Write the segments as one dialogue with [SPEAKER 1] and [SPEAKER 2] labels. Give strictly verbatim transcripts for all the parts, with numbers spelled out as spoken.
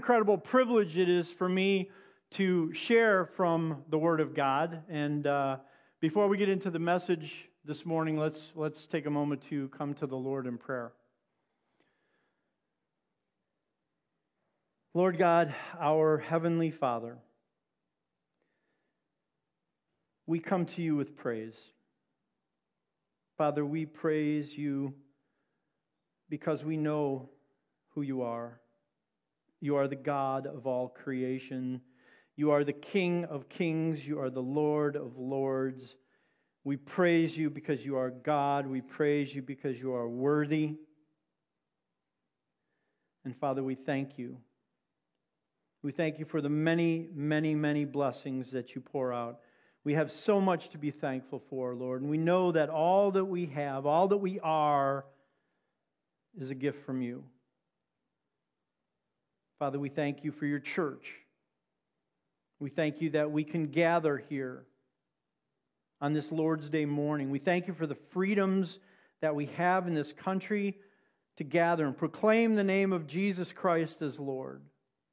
[SPEAKER 1] Incredible privilege it is for me to share from the Word of God. And uh, before we get into the message this morning, let's let's take a moment to come to the Lord in prayer. Lord God, our Heavenly Father, we come to you with praise. Father, we praise you because we know who you are. You are the God of all creation. You are the King of kings. You are the Lord of lords. We praise you because you are God. We praise you because you are worthy. And Father, we thank you. We thank you for the many, many, many blessings that you pour out. We have so much to be thankful for, Lord. And we know that all that we have, all that we are, is a gift from you. Father, we thank you for your church. We thank you that we can gather here on this Lord's Day morning. We thank you for the freedoms that we have in this country to gather and proclaim the name of Jesus Christ as Lord.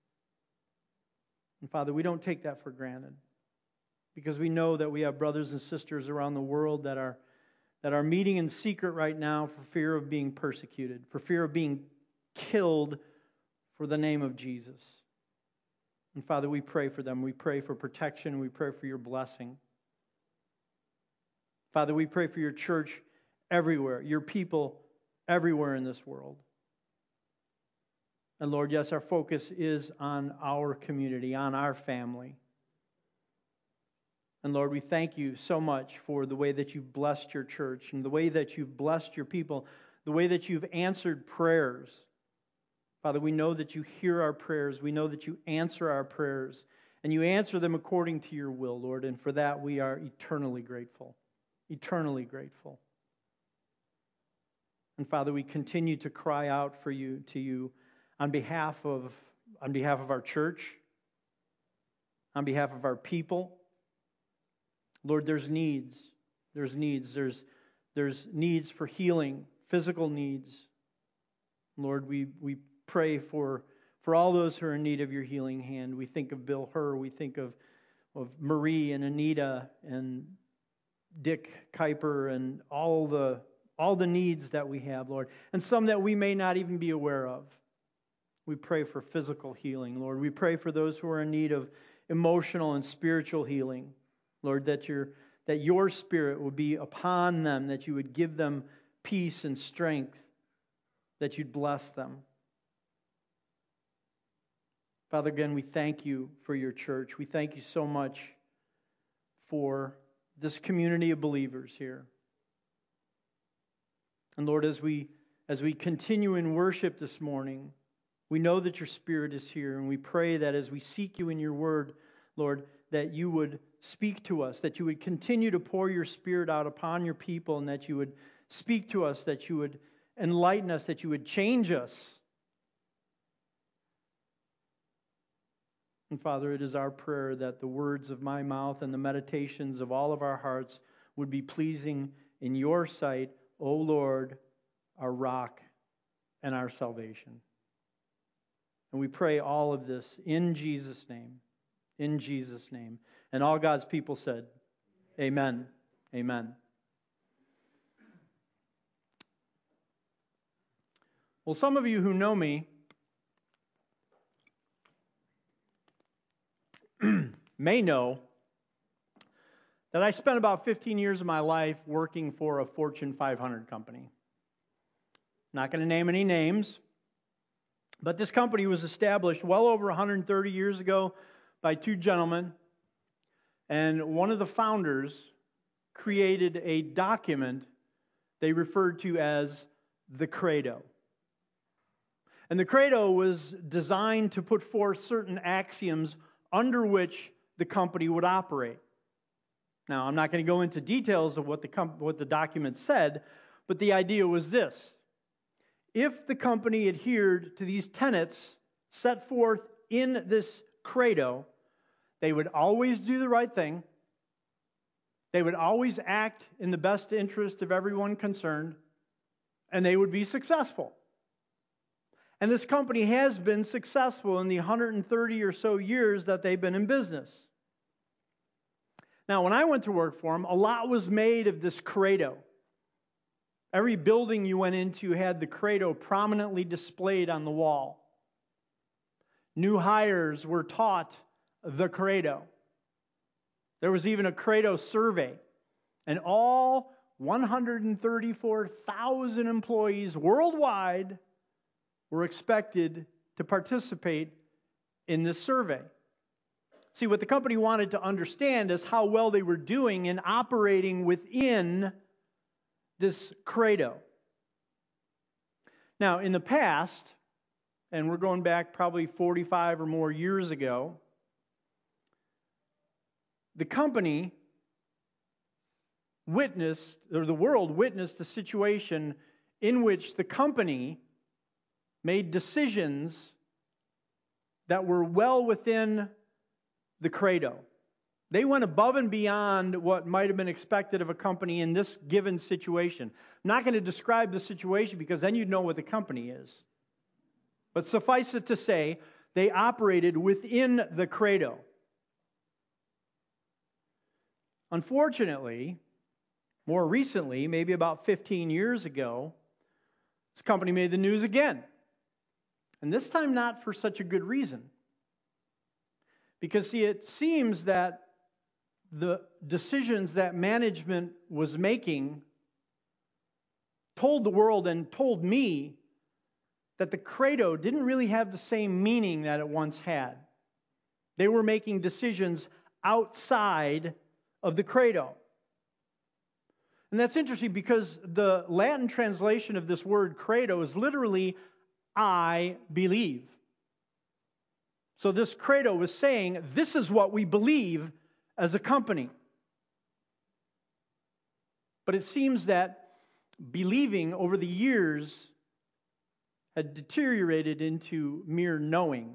[SPEAKER 1] And Father, we don't take that for granted because we know that we have brothers and sisters around the world that are, that are meeting in secret right now for fear of being persecuted, for fear of being killed for the name of Jesus. And Father, we pray for them. We pray for protection. We pray for your blessing. Father, we pray for your church everywhere, your people everywhere in this world. And Lord, yes, our focus is on our community, on our family. And Lord, we thank you so much for the way that you've blessed your church and the way that you've blessed your people, the way that you've answered prayers. Father, we know that you hear our prayers. We know that you answer our prayers. And you answer them according to your will, Lord. And for that, we are eternally grateful. Eternally grateful. And Father, we continue to cry out for you, to you, on behalf of, on behalf of our church, on behalf of our people. Lord, there's needs. There's needs. There's, there's needs for healing, physical needs. Lord, we, we pray for, for all those who are in need of your healing hand. We think of Bill Herr. We think of, of Marie and Anita and Dick Kuiper and all the, all the needs that we have, Lord, and some that we may not even be aware of. We pray for physical healing, Lord. We pray for those who are in need of emotional and spiritual healing, Lord, that your, that your Spirit would be upon them, that you would give them peace and strength, that you'd bless them. Father, again, we thank you for your church. We thank you so much for this community of believers here. And Lord, as we as we continue in worship this morning, we know that your Spirit is here, and we pray that as we seek you in your word, Lord, that you would speak to us, that you would continue to pour your Spirit out upon your people, and that you would speak to us, that you would enlighten us, that you would change us. And Father, it is our prayer that the words of my mouth and the meditations of all of our hearts would be pleasing in your sight, O Lord, our rock and our salvation. And we pray all of this in Jesus' name. In Jesus' name. And all God's people said, Amen. Amen. Well, some of you who know me may know that I spent about fifteen years of my life working for a Fortune five hundred company. Not going to name any names, but this company was established well over one hundred thirty years ago by two gentlemen, and one of the founders created a document they referred to as the Credo. And the Credo was designed to put forth certain axioms under which the company would operate. Now, I'm not going to go into details of what the comp- what the document said, but the idea was this. If the company adhered to these tenets set forth in this Credo, they would always do the right thing, they would always act in the best interest of everyone concerned, and they would be successful. And this company has been successful in the one hundred thirty or so years that they've been in business. Now, when I went to work for them, a lot was made of this Credo. Every building you went into had the Credo prominently displayed on the wall. New hires were taught the Credo. There was even a Credo survey. And all one hundred thirty-four thousand employees worldwide were expected to participate in this survey. See, what the company wanted to understand is how well they were doing in operating within this Credo. Now, in the past, and we're going back probably forty-five or more years ago, the company witnessed, or the world witnessed a situation in which the company made decisions that were well within the Credo. They went above and beyond what might have been expected of a company in this given situation. I'm not going to describe the situation because then you'd know what the company is. But suffice it to say, they operated within the Credo. Unfortunately, more recently, maybe about fifteen years ago, this company made the news again. And this time not for such a good reason. Because, see, it seems that the decisions that management was making told the world and told me that the Credo didn't really have the same meaning that it once had. They were making decisions outside of the Credo. And that's interesting because the Latin translation of this word Credo is literally, I believe. So this Credo was saying, this is what we believe as a company. But it seems that believing over the years had deteriorated into mere knowing.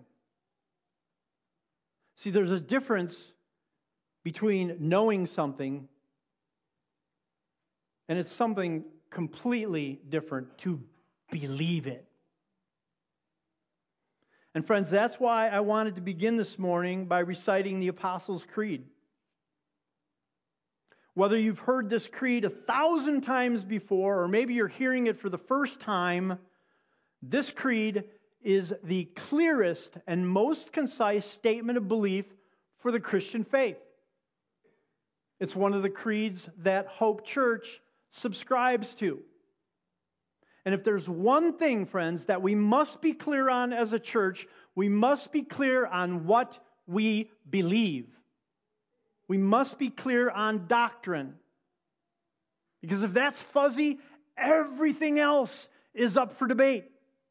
[SPEAKER 1] See, there's a difference between knowing something and it's something completely different to believe it. And friends, that's why I wanted to begin this morning by reciting the Apostles' Creed. Whether you've heard this creed a thousand times before, or maybe you're hearing it for the first time, this creed is the clearest and most concise statement of belief for the Christian faith. It's one of the creeds that Hope Church subscribes to. And if there's one thing, friends, that we must be clear on as a church, we must be clear on what we believe. We must be clear on doctrine. Because if that's fuzzy, everything else is up for debate.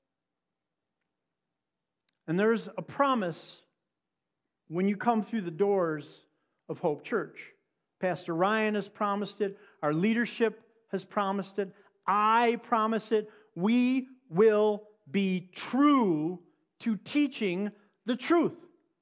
[SPEAKER 1] And there's a promise when you come through the doors of Hope Church. Pastor Ryan has promised it. Our leadership has promised it. I promise it. We will be true to teaching the truth.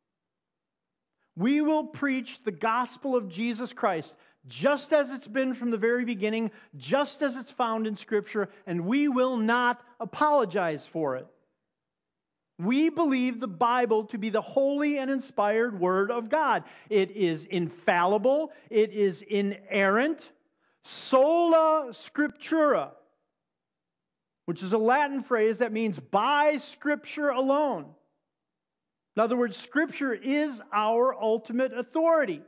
[SPEAKER 1] We will preach the gospel of Jesus Christ just as it's been from the very beginning, just as it's found in Scripture, and we will not apologize for it. We believe the Bible to be the holy and inspired Word of God. It is infallible. It is inerrant. Sola Scriptura, which is a Latin phrase that means by Scripture alone. In other words, Scripture is our ultimate authority.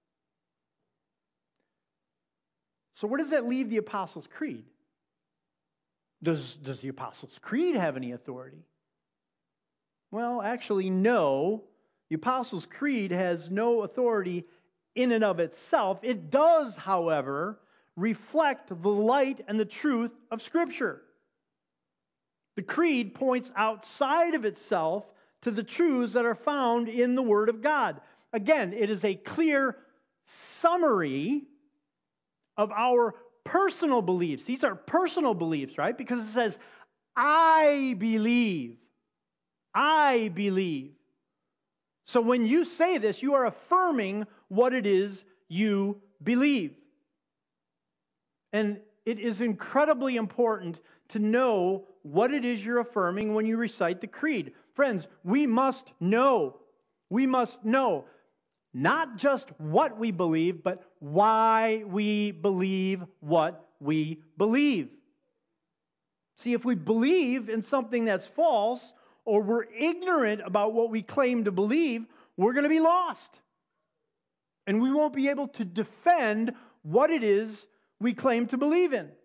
[SPEAKER 1] So where does that leave the Apostles' Creed? Does, does the Apostles' Creed have any authority? Well, actually, no. The Apostles' Creed has no authority in and of itself. It does, however, reflect the light and the truth of Scripture. The Creed points outside of itself to the truths that are found in the Word of God. Again, it is a clear summary of our personal beliefs. These are personal beliefs, right? Because it says, I believe. I believe. So when you say this, you are affirming what it is you believe. And it is incredibly important to know what it is you're affirming when you recite the creed. Friends, we must know. We must know not just what we believe, but why we believe what we believe. See, if we believe in something that's false, or we're ignorant about what we claim to believe, we're going to be lost. And we won't be able to defend what it is we claim to believe in.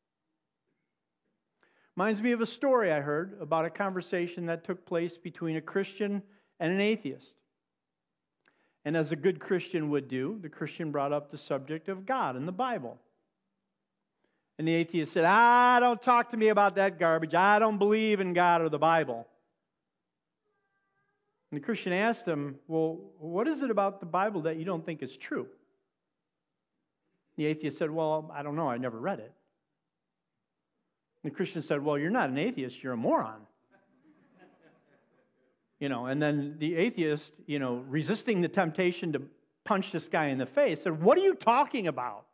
[SPEAKER 1] Reminds me of a story I heard about a conversation that took place between a Christian and an atheist. And as a good Christian would do, the Christian brought up the subject of God and the Bible. And the atheist said, ah, don't talk to me about that garbage. I don't believe in God or the Bible. And the Christian asked him, well, what is it about the Bible that you don't think is true? The atheist said, well, I don't know. I never read it. And the Christian said, well, you're not an atheist. You're a moron. You know, and then the atheist, you know, resisting the temptation to punch this guy in the face, said, what are you talking about?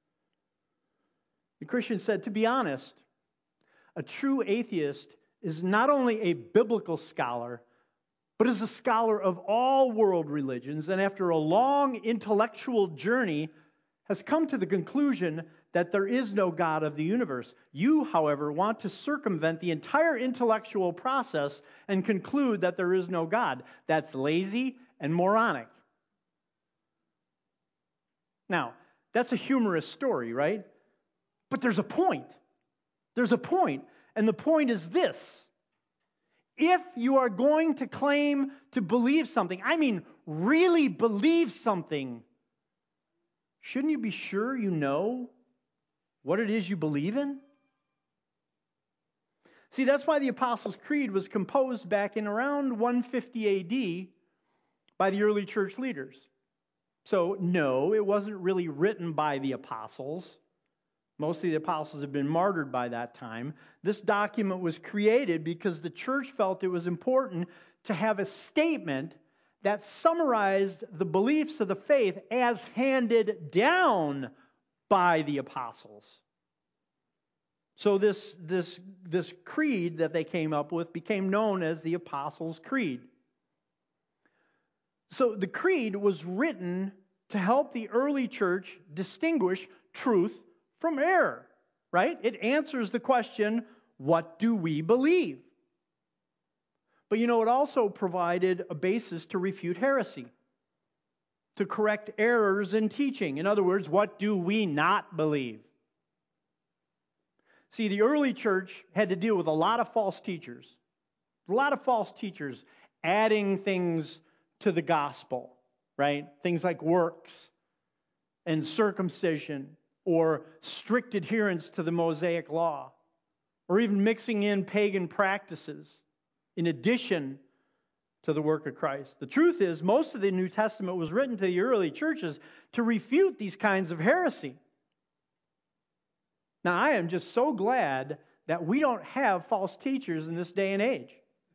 [SPEAKER 1] The Christian said, to be honest, a true atheist is not only a biblical scholar, but is a scholar of all world religions, and after a long intellectual journey, has come to the conclusion that there is no God of the universe. You, however, want to circumvent the entire intellectual process and conclude that there is no God. That's lazy and moronic. Now, that's a humorous story, right? But there's a point. There's a point. And the point is this. If you are going to claim to believe something, I mean really believe something, shouldn't you be sure you know what it is you believe in? See, that's why the Apostles' Creed was composed back in around one fifty A D by the early church leaders. So, no, it wasn't really written by the apostles. Most of the apostles had been martyred by that time. This document was created because the church felt it was important to have a statement that summarized the beliefs of the faith as handed down by the apostles. So this, this, this creed that they came up with became known as the Apostles' Creed. So the creed was written to help the early church distinguish truth from error, right? It answers the question, what do we believe? But you know, it also provided a basis to refute heresy, to correct errors in teaching. In other words, what do we not believe? See, the early church had to deal with a lot of false teachers, a lot of false teachers adding things to the gospel, right? Things like works and circumcision or strict adherence to the Mosaic law, or even mixing in pagan practices in addition to the work of Christ. The truth is, most of the New Testament was written to the early churches to refute these kinds of heresy. Now, I am just so glad that we don't have false teachers in this day and age.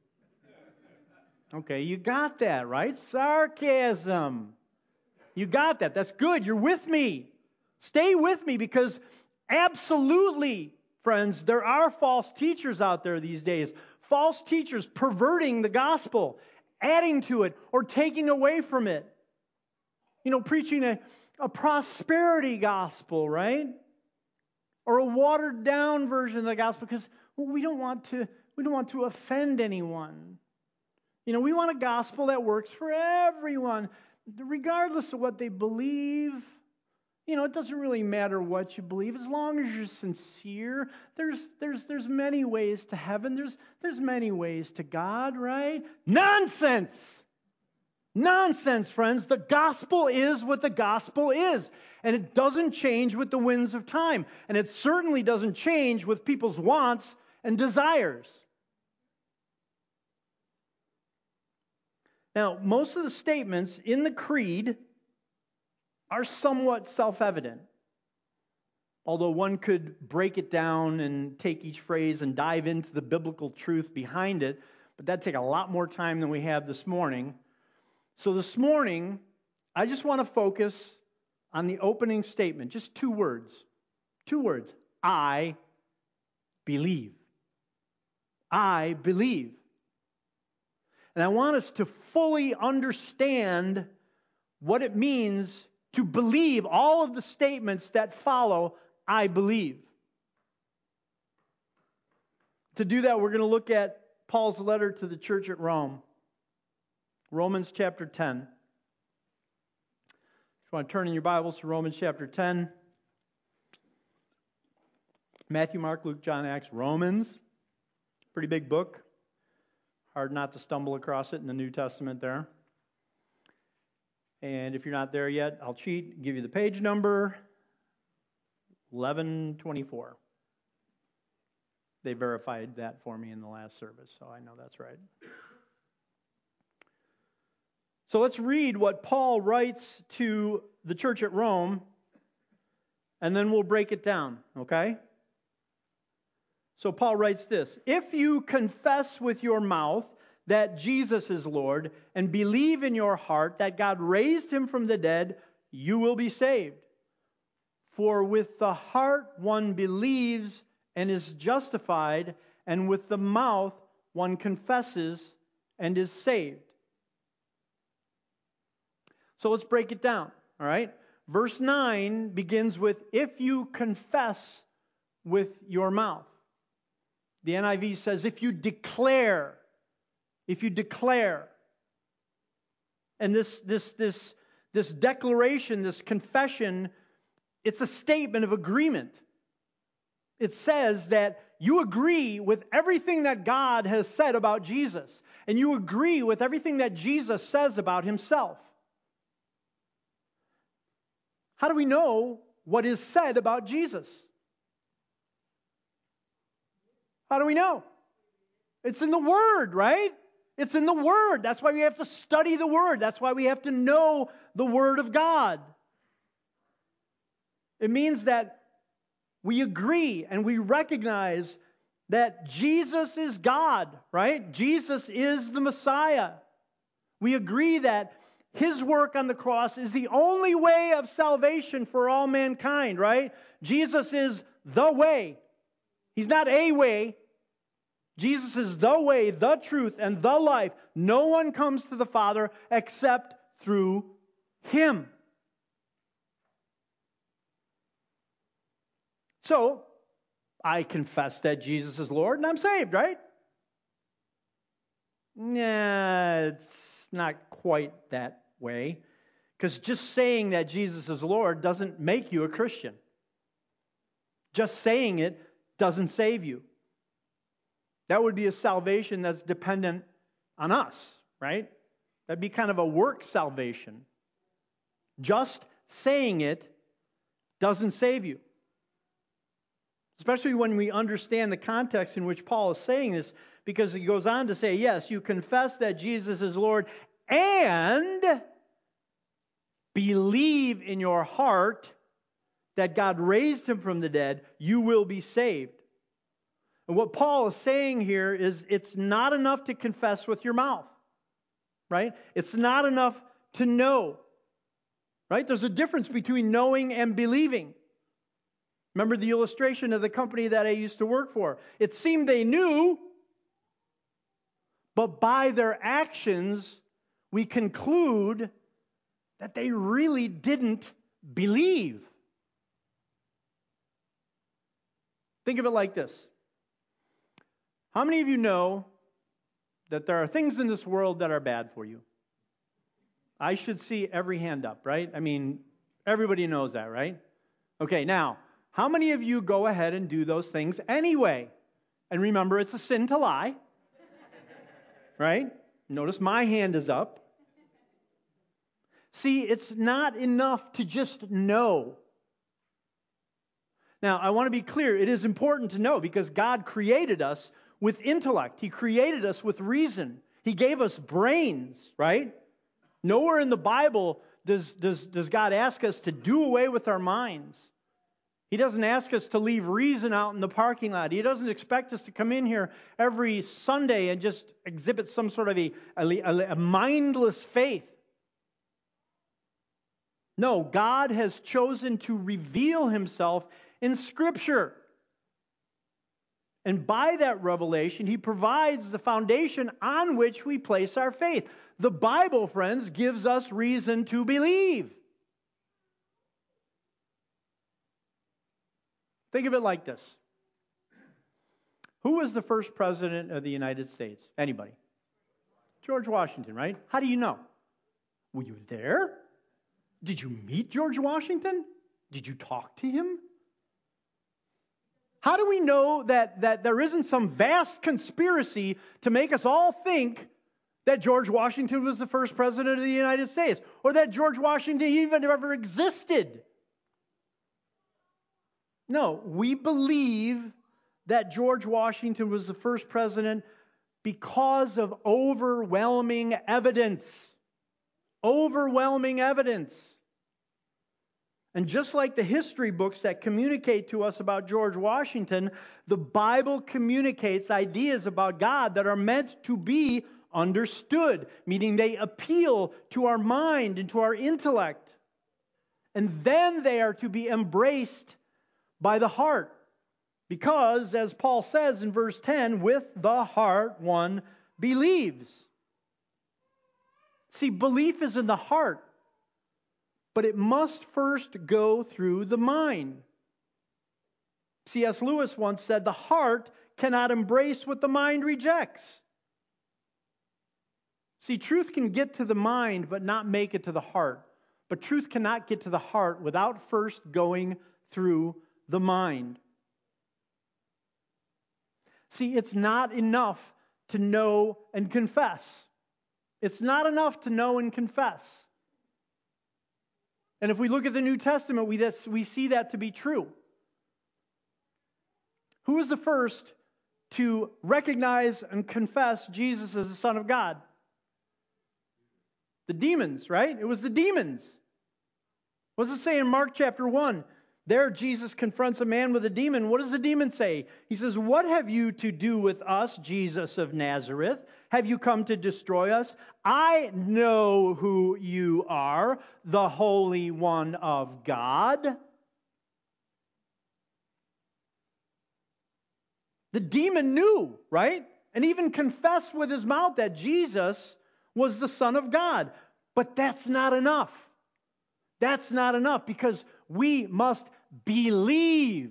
[SPEAKER 1] Okay, you got that, right? Sarcasm. You got that. That's good. You're with me. Stay with me, because absolutely, friends, there are false teachers out there these days. False teachers perverting the gospel, adding to it, or taking away from it. You know, preaching a, a prosperity gospel, right? Or a watered down version of the gospel, because well, we don't want to we don't want to offend anyone. You know, we want a gospel that works for everyone, regardless of what they believe. You know, it doesn't really matter what you believe, as long as you're sincere. There's there's there's many ways to heaven. There's there's many ways to God, right? Nonsense! Nonsense, friends. The gospel is what the gospel is. And it doesn't change with the winds of time. And it certainly doesn't change with people's wants and desires. Now, most of the statements in the creed are somewhat self-evident. Although one could break it down and take each phrase and dive into the biblical truth behind it, but that'd take a lot more time than we have this morning. So this morning, I just want to focus on the opening statement, just two words. Two words. I believe. I believe. And I want us to fully understand what it means to believe all of the statements that follow, I believe. To do that, we're going to look at Paul's letter to the church at Rome. Romans chapter ten. If you want to turn in your Bibles to Romans chapter ten. Matthew, Mark, Luke, John, Acts, Romans. Pretty big book. Hard not to stumble across it in the New Testament there. And if you're not there yet, I'll cheat, give you the page number. eleven twenty-four. They verified that for me in the last service, so I know that's right. So let's read what Paul writes to the church at Rome, and then we'll break it down, okay? So Paul writes this: if you confess with your mouth that Jesus is Lord and believe in your heart that God raised him from the dead, you will be saved. For with the heart one believes and is justified, and with the mouth one confesses and is saved. So let's break it down, all right? Verse nine begins with, if you confess with your mouth. The N I V says, if you declare, if you declare. And this, this, this, this declaration, this confession, it's a statement of agreement. It says that you agree with everything that God has said about Jesus, and you agree with everything that Jesus says about himself. How do we know what is said about Jesus? How do we know? It's in the Word, right? It's in the Word. That's why we have to study the Word. That's why we have to know the Word of God. It means that we agree and we recognize that Jesus is God, right? Jesus is the Messiah. We agree that his work on the cross is the only way of salvation for all mankind, right? Jesus is the way. He's not a way. Jesus is the way, the truth, and the life. No one comes to the Father except through him. So, I confess that Jesus is Lord, and I'm saved, right? Nah, it's not quite that way. Because just saying that Jesus is Lord doesn't make you a Christian. Just saying it doesn't save you. That would be a salvation that's dependent on us, right? That'd be kind of a work salvation. Just saying it doesn't save you. Especially when we understand the context in which Paul is saying this, because he goes on to say, yes, you confess that Jesus is Lord and believe in your heart that God raised him from the dead, you will be saved. And what Paul is saying here is it's not enough to confess with your mouth, right? It's not enough to know, right? There's a difference between knowing and believing. Remember the illustration of the company that I used to work for. It seemed they knew, but by their actions, we conclude that they really didn't believe. Think of it like this. How many of you know that there are things in this world that are bad for you? I should see every hand up, right? I mean, everybody knows that, right? Okay, now, how many of you go ahead and do those things anyway? And remember, it's a sin to lie. Right? Notice my hand is up. See, it's not enough to just know. Now, I want to be clear. It is important to know because God created us with intellect. He created us with reason. He gave us brains, right? Nowhere in the Bible does, does, does God ask us to do away with our minds. He doesn't ask us to leave reason out in the parking lot. He doesn't expect us to come in here every Sunday and just exhibit some sort of a, a, a mindless faith. No, God has chosen to reveal himself in Scripture. And by that revelation, He provides the foundation on which we place our faith. The Bible, friends, gives us reason to believe. Think of it like this. Who was the first president of the United States? Anybody? George Washington, right? How do you know? Were you there? Did you meet George Washington? Did you talk to him? How do we know that, that there isn't some vast conspiracy to make us all think that George Washington was the first president of the United States, or that George Washington even ever existed? No, we believe that George Washington was the first president because of overwhelming evidence. Overwhelming evidence. And just like the history books that communicate to us about George Washington, the Bible communicates ideas about God that are meant to be understood, meaning they appeal to our mind and to our intellect. And then they are to be embraced by the heart. Because, as Paul says in verse ten, with the heart one believes. See, belief is in the heart, but it must first go through the mind. C S Lewis once said, the heart cannot embrace what the mind rejects. See, truth can get to the mind, but not make it to the heart. But truth cannot get to the heart without first going through the mind. See, it's not enough to know and confess. It's not enough to know and confess. And if we look at the New Testament, we, this, we see that to be true. Who was the first to recognize and confess Jesus as the Son of God? The demons, right? It was the demons. What does it say in Mark chapter one? There Jesus confronts a man with a demon. What does the demon say? He says, what have you to do with us, Jesus of Nazareth? Have you come to destroy us? I know who you are, the Holy One of God. The demon knew, right? And even confessed with his mouth that Jesus was the Son of God. But that's not enough. That's not enough because we must believe.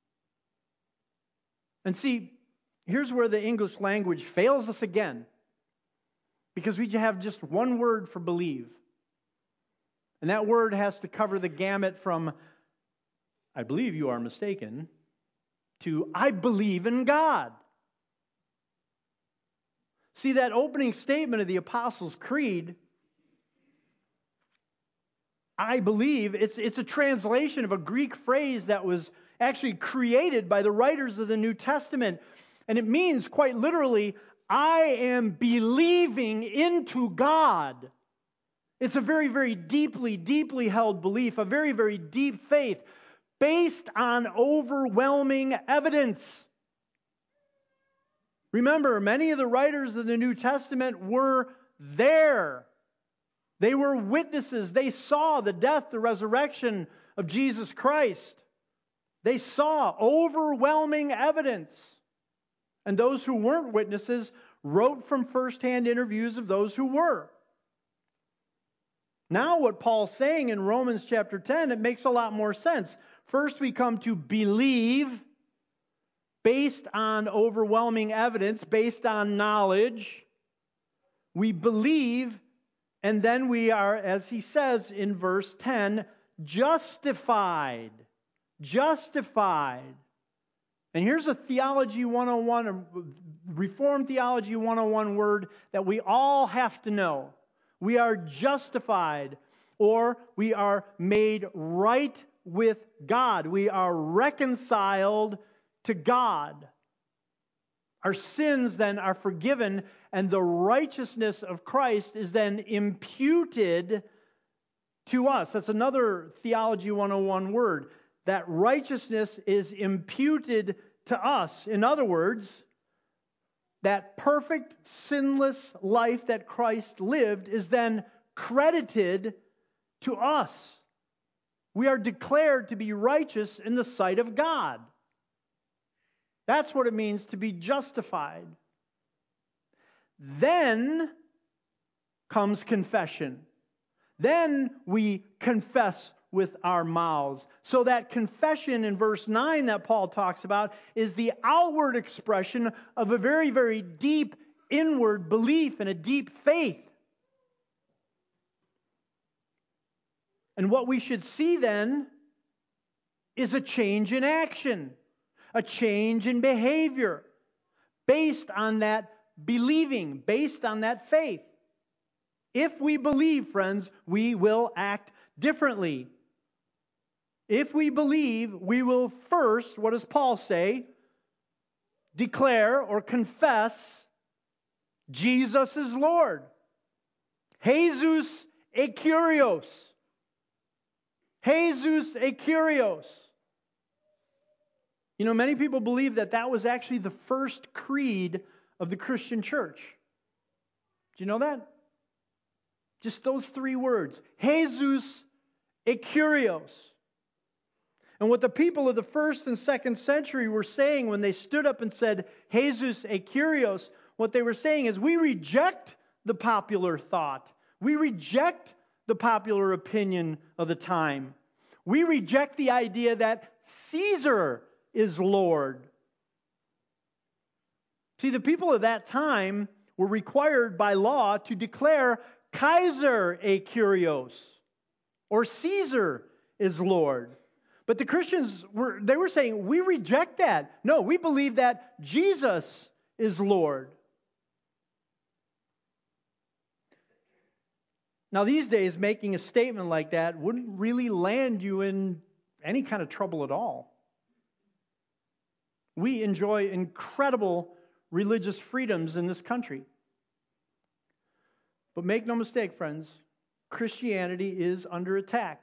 [SPEAKER 1] And see, here's where the English language fails us again. Because we have just one word for believe. And that word has to cover the gamut from, I believe you are mistaken, to, I believe in God. See, that opening statement of the Apostles' Creed, I believe, it's, it's a translation of a Greek phrase that was actually created by the writers of the New Testament. And it means, quite literally, I am believing into God. It's a very, very deeply, deeply held belief, a very, very deep faith, based on overwhelming evidence. Remember, many of the writers of the New Testament were there. They were witnesses. They saw the death, the resurrection of Jesus Christ. They saw overwhelming evidence. And those who weren't witnesses wrote from firsthand interviews of those who were. Now what Paul's saying in Romans chapter ten, it makes a lot more sense. First we come to believe based on overwhelming evidence, based on knowledge. We believe, and then we are, as he says in verse ten, justified. Justified. And here's a Theology one oh one, a Reformed Theology one oh one word that we all have to know. We are justified, or we are made right with God. We are reconciled to God. Our sins then are forgiven, and the righteousness of Christ is then imputed to us. That's another Theology one oh one word. That righteousness is imputed to us. In other words, that perfect, sinless life that Christ lived is then credited to us. We are declared to be righteous in the sight of God. That's what it means to be justified. Then comes confession. Then we confess with our mouths. So that confession in verse nine that Paul talks about is the outward expression of a very, very deep inward belief and a deep faith. And what we should see then is a change in action, a change in behavior based on that believing, based on that faith. If we believe, friends, we will act differently. If we believe, we will first, what does Paul say? Declare or confess Jesus is Lord. Jesus ekurios. Jesus ekurios. You know, many people believe that that was actually the first creed of the Christian church. Do you know that? Just those three words. Jesus ekurios. And what the people of the first and second century were saying when they stood up and said, Jesus ekurios, what they were saying is, we reject the popular thought. We reject the popular opinion of the time. We reject the idea that Caesar is Lord. See, the people of that time were required by law to declare Kaiser ekurios, or Caesar is Lord. But the Christians were they were saying, we reject that. No, we believe that Jesus is Lord. Now, these days, making a statement like that wouldn't really land you in any kind of trouble at all. We enjoy incredible religious freedoms in this country. But make no mistake, friends, Christianity is under attack.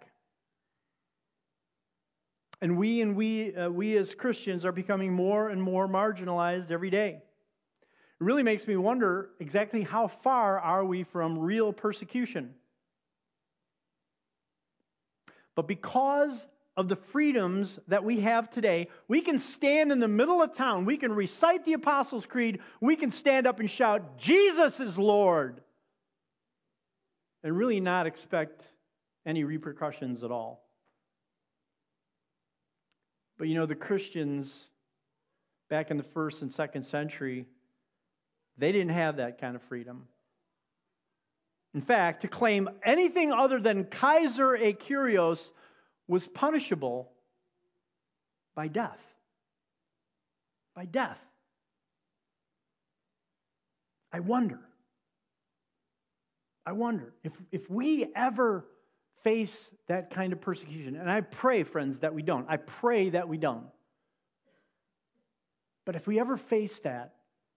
[SPEAKER 1] And we and we uh, we as Christians are becoming more and more marginalized every day. It really makes me wonder exactly how far are we from real persecution. But because of the freedoms that we have today, we can stand in the middle of town, we can recite the Apostles' Creed, we can stand up and shout, Jesus is Lord, and really not expect any repercussions at all. But you know, the Christians back in the first and second century, they didn't have that kind of freedom. In fact, to claim anything other than Kaiser ekurios was punishable by death. By death. I wonder. I wonder if, if we ever face that kind of persecution. And I pray, friends, that we don't. I pray that we don't. But if we ever face that,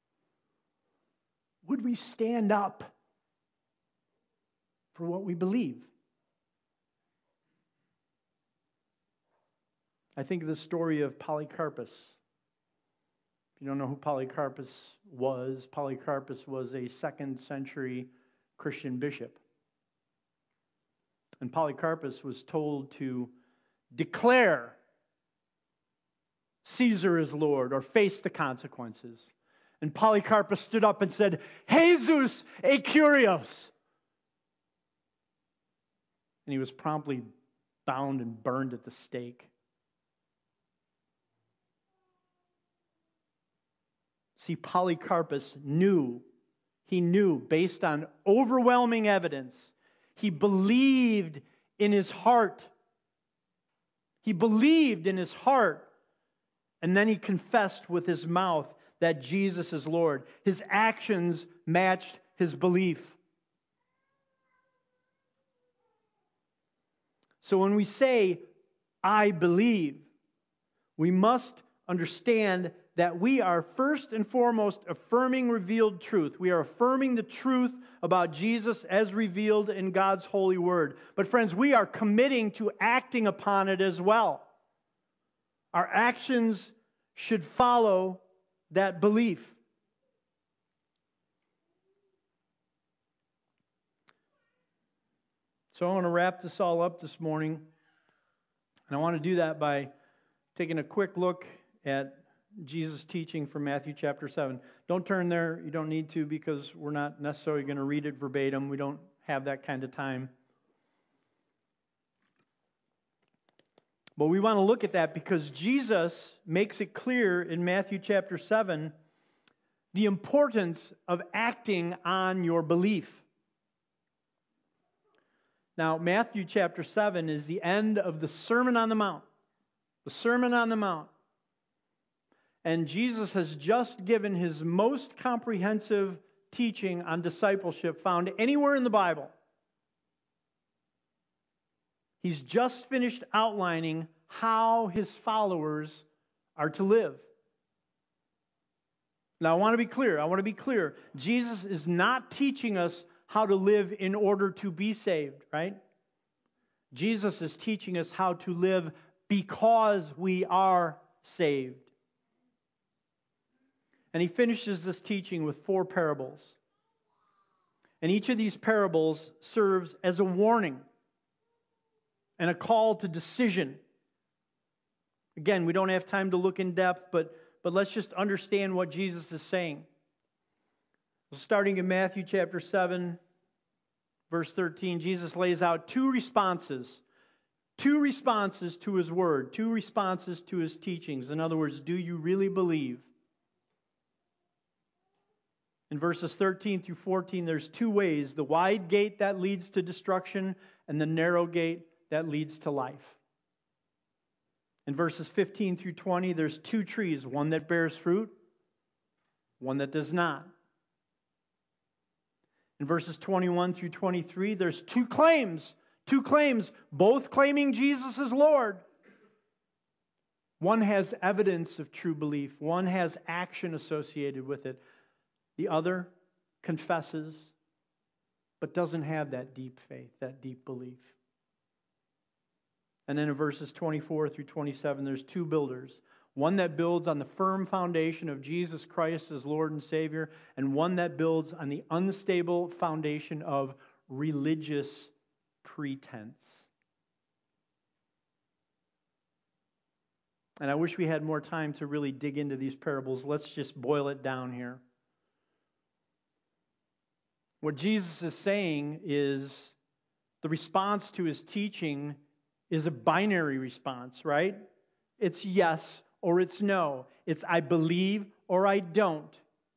[SPEAKER 1] would we stand up for what we believe? I think of the story of Polycarpus. If you don't know who Polycarpus was, Polycarpus was a second century Christian bishop. And Polycarpus was told to declare Caesar is Lord or face the consequences. And Polycarpus stood up and said, Jesus ekurios. And he was promptly bound and burned at the stake. See, Polycarpus knew, he knew based on overwhelming evidence. He believed in his heart. He believed in his heart. And then he confessed with his mouth that Jesus is Lord. His actions matched his belief. So when we say, I believe, we must understand that we are first and foremost affirming revealed truth. We are affirming the truth about Jesus as revealed in God's holy word. But friends, we are committing to acting upon it as well. Our actions should follow that belief. So I want to wrap this all up this morning. And I want to do that by taking a quick look at Jesus' teaching from Matthew chapter seven. Don't turn there. You don't need to because we're not necessarily going to read it verbatim. We don't have that kind of time. But we want to look at that because Jesus makes it clear in Matthew chapter seven the importance of acting on your belief. Now, Matthew chapter seven is the end of the Sermon on the Mount. The Sermon on the Mount. And Jesus has just given his most comprehensive teaching on discipleship found anywhere in the Bible. He's just finished outlining how his followers are to live. Now, I want to be clear. I want to be clear. Jesus is not teaching us how to live in order to be saved, right? Jesus is teaching us how to live because we are saved. And he finishes this teaching with four parables. And each of these parables serves as a warning and a call to decision. Again, we don't have time to look in depth, but, but let's just understand what Jesus is saying. Starting in Matthew chapter seven, verse thirteen, Jesus lays out two responses. Two responses to his word. Two responses to his teachings. In other words, do you really believe? In verses thirteen through fourteen, there's two ways. The wide gate that leads to destruction and the narrow gate that leads to life. In verses fifteen through twenty, there's two trees. One that bears fruit, one that does not. In verses twenty-one through twenty-three, there's two claims. Two claims, both claiming Jesus is Lord. One has evidence of true belief. One has action associated with it. The other confesses, but doesn't have that deep faith, that deep belief. And then in verses twenty-four through twenty-seven, there's two builders. One that builds on the firm foundation of Jesus Christ as Lord and Savior, and one that builds on the unstable foundation of religious pretense. And I wish we had more time to really dig into these parables. Let's just boil it down here. What Jesus is saying is the response to his teaching is a binary response, right? It's yes or it's no. It's I believe or I don't.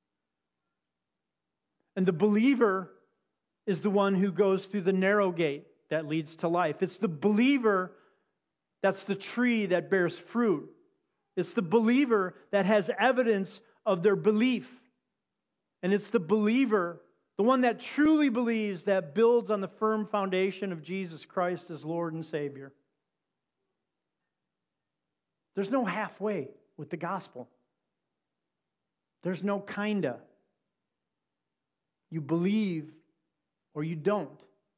[SPEAKER 1] And the believer is the one who goes through the narrow gate that leads to life. It's the believer that's the tree that bears fruit. It's the believer that has evidence of their belief. And it's the believer, the one that truly believes, that builds on the firm foundation of Jesus Christ as Lord and Savior. There's no halfway with the gospel. There's no kinda. You believe or you don't.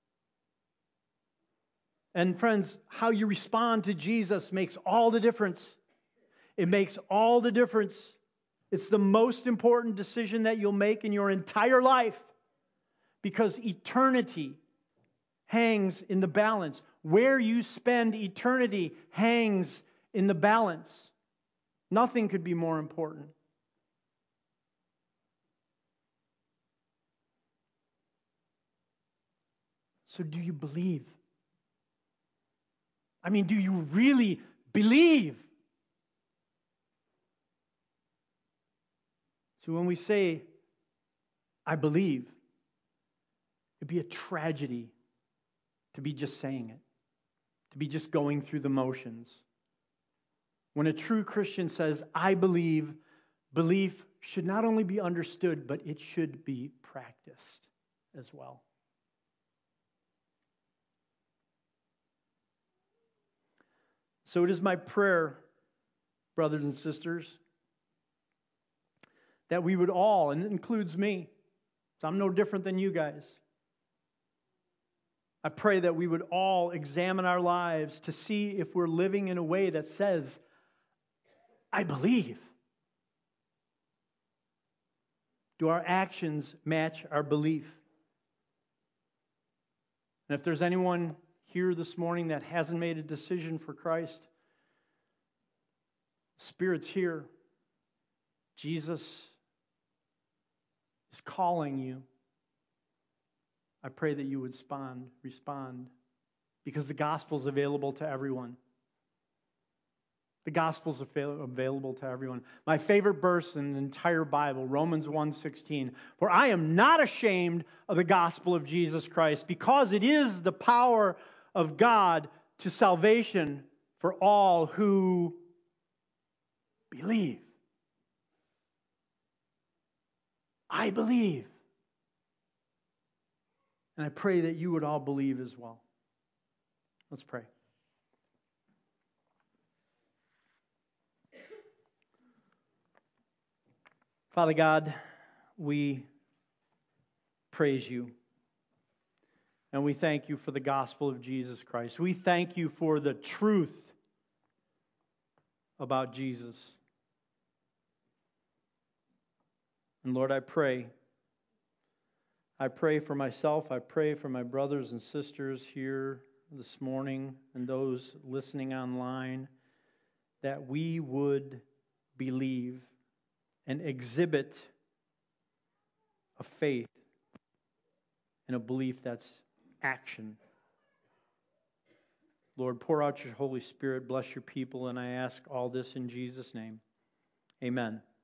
[SPEAKER 1] And friends, how you respond to Jesus makes all the difference. It makes all the difference. It's the most important decision that you'll make in your entire life, because eternity hangs in the balance. Where you spend eternity hangs in the balance. Nothing could be more important. So do you believe? I mean, do you really believe? So when we say, I believe, it'd be a tragedy to be just saying it, to be just going through the motions. When a true Christian says, I believe, belief should not only be understood, but it should be practiced as well. So it is my prayer, brothers and sisters, that we would all, and it includes me, so I'm no different than you guys. I pray that we would all examine our lives to see if we're living in a way that says, I believe. Do our actions match our belief? And if there's anyone here this morning that hasn't made a decision for Christ, Spirit's here. Jesus is calling you. I pray that you would respond, respond, because the gospel is available to everyone. The gospel is available to everyone. My favorite verse in the entire Bible, Romans one sixteen. For I am not ashamed of the gospel of Jesus Christ, because it is the power of God to salvation for all who believe. I believe. And I pray that you would all believe as well. Let's pray. Father God, we praise you. And we thank you for the gospel of Jesus Christ. We thank you for the truth about Jesus. And Lord, I pray. I pray for myself. I pray for my brothers and sisters here this morning and those listening online, that we would believe and exhibit a faith and a belief that's action. Lord, pour out your Holy Spirit, bless your people, and I ask all this in Jesus' name. Amen.